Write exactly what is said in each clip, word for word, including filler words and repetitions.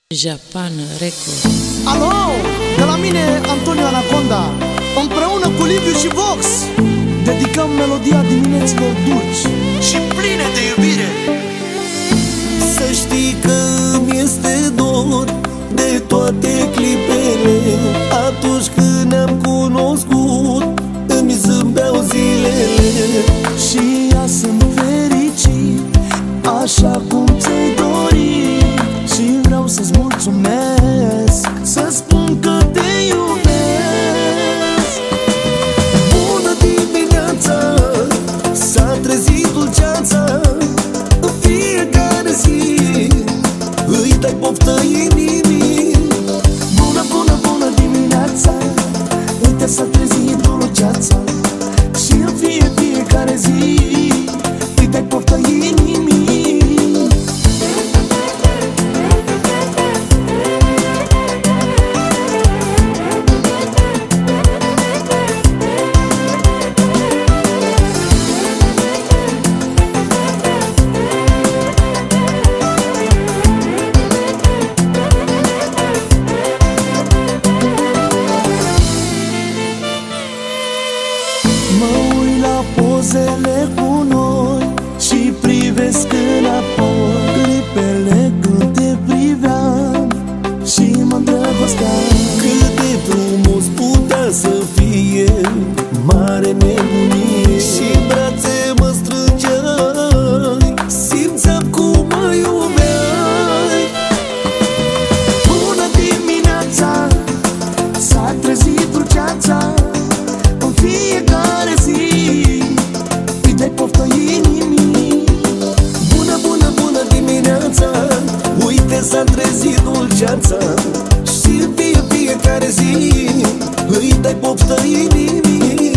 Japan Record. Alo, de la mine Antonio Anaconda, împreună cu Liviu și Vox dedicăm melodia dimineților dulci și pline de iubire. Să știi că mi-este dor de toate clipele atunci când ne-am cunoscut, îmi zâmbeau zilele. Și ea sunt fericit, așa cum ți-ai dorit. Și vreau să-ți mulțumesc, să spun că te iubesc. Bună dimineața, s-a trezit dulceața, în fiecare zi îi dai poftă inimii. Bună, bună, bună dimineața, uite s-a trezit dulceața, și în fie, fiecare zi îi dai poftă inimii. Mă uit la pozele cu noi și privesc înapoi clipele când te priveam și mă îndrăgosteam. Cât de frumos putea să fie, mare nebunie. Și în brațe mă strângeai, simțeam cum mă iubeai. Bună dimineața, s-a trezit dulceața, în fiecare zi îi dai poftă inimii. Bună, bună, bună dimineața, uite s-a trezit dulceața, și în fie, fiecare zi îi dai poftă inimii.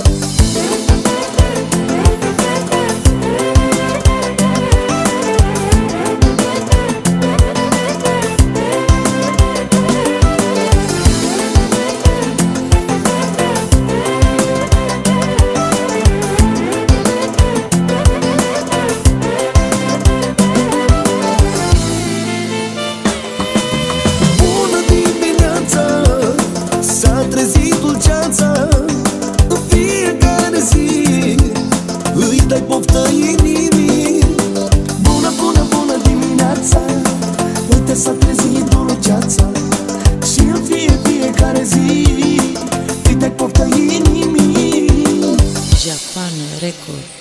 S-a trezit dulceața, în fiecare zi îi dai poftă inimii. Bună, bună, bună dimineața, uite s-a trezit dulceața, și în fie, fiecare zi îi dai poftă inimii. Japan Record.